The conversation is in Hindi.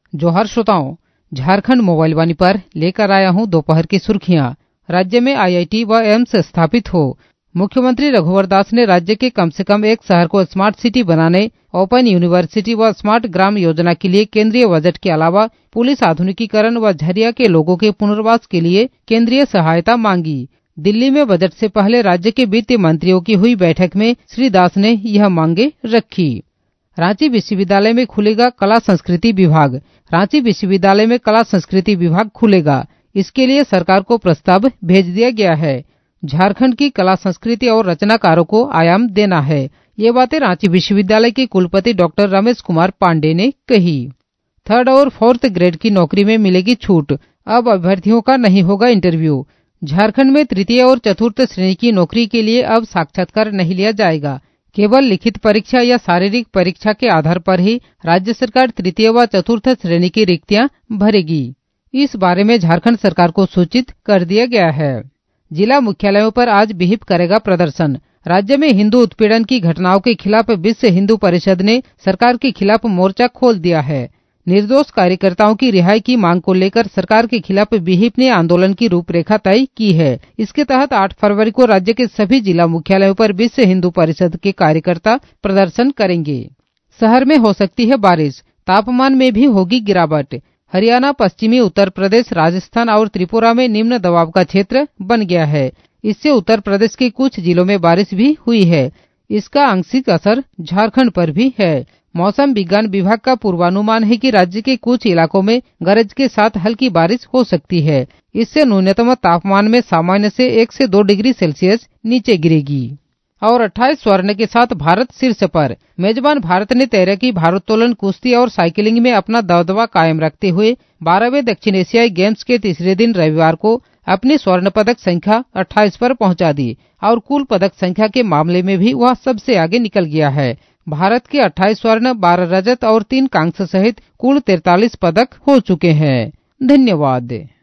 जोहार श्रोताओं, झारखंड मोबाइल वाणी पर लेकर आया हूं दोपहर की सुर्खियां। राज्य में IIT व एम्स स्थापित हो। मुख्यमंत्री रघुवर दास ने राज्य के कम से कम एक शहर को स्मार्ट सिटी बनाने, ओपन यूनिवर्सिटी व स्मार्ट ग्राम योजना के लिए केंद्रीय बजट के अलावा पुलिस आधुनिकीकरण व झरिया के लोगों के पुनर्वास के लिए केंद्रीय सहायता मांगी। दिल्ली में बजट से पहले राज्य के वित्त मंत्रियों की हुई बैठक में श्री दास ने यह मांगे रखी। रांची विश्वविद्यालय में खुलेगा कला संस्कृति विभाग। रांची विश्वविद्यालय में कला संस्कृति विभाग खुलेगा। इसके लिए सरकार को प्रस्ताव भेज दिया गया है। झारखंड की कला संस्कृति और रचनाकारों को आयाम देना है। ये बातें रांची विश्वविद्यालय के कुलपति डॉक्टर रमेश कुमार पांडे ने कही। 3rd और 4th ग्रेड की नौकरी में मिलेगी छूट। अब अभ्यर्थियों का नहीं होगा इंटरव्यू। झारखंड में तृतीय और चतुर्थ श्रेणी की नौकरी के लिए अब साक्षात्कार नहीं लिया जाएगा। केवल लिखित परीक्षा या शारीरिक परीक्षा के आधार पर ही राज्य सरकार तृतीय व चतुर्थ श्रेणी की रिक्तियां भरेगी। इस बारे में झारखंड सरकार को सूचित कर दिया गया है। जिला मुख्यालयों पर आज विहिप करेगा प्रदर्शन। राज्य में हिंदू उत्पीड़न की घटनाओं के खिलाफ विश्व हिंदू परिषद ने सरकार के खिलाफ मोर्चा खोल दिया है। निर्दोष कार्यकर्ताओं की रिहाई की मांग को लेकर सरकार के खिलाफ विहिप ने आंदोलन की रूपरेखा तय की है। इसके तहत 8 फरवरी को राज्य के सभी जिला मुख्यालयों पर विश्व हिंदू परिषद के कार्यकर्ता प्रदर्शन करेंगे। शहर में हो सकती है बारिश, तापमान में भी होगी गिरावट। हरियाणा, पश्चिमी उत्तर प्रदेश, राजस्थान और त्रिपुरा में निम्न दबाव का क्षेत्र बन गया है। इससे उत्तर प्रदेश के कुछ जिलों में बारिश भी हुई है। इसका आंशिक असर झारखंड पर भी है। मौसम विज्ञान विभाग का पूर्वानुमान है कि राज्य के कुछ इलाकों में गरज के साथ हल्की बारिश हो सकती है। इससे न्यूनतम तापमान में सामान्य से 1 से 2 डिग्री सेल्सियस नीचे गिरेगी। और 28 स्वर्ण के साथ भारत शीर्ष पर। मेजबान भारत ने तैराकी, भारोत्तोलन, कुश्ती और साइकिलिंग में अपना दबदबा कायम रखते हुए 12वें दक्षिण एशियाई गेम्स के तीसरे दिन रविवार को अपनी स्वर्ण पदक संख्या 28 पर पहुंचा दी और कुल पदक संख्या के मामले में भी वह सबसे आगे निकल गया है। भारत के 28 स्वर्ण, 12 रजत और 3 कांस्य सहित कुल 43 पदक हो चुके हैं। धन्यवाद।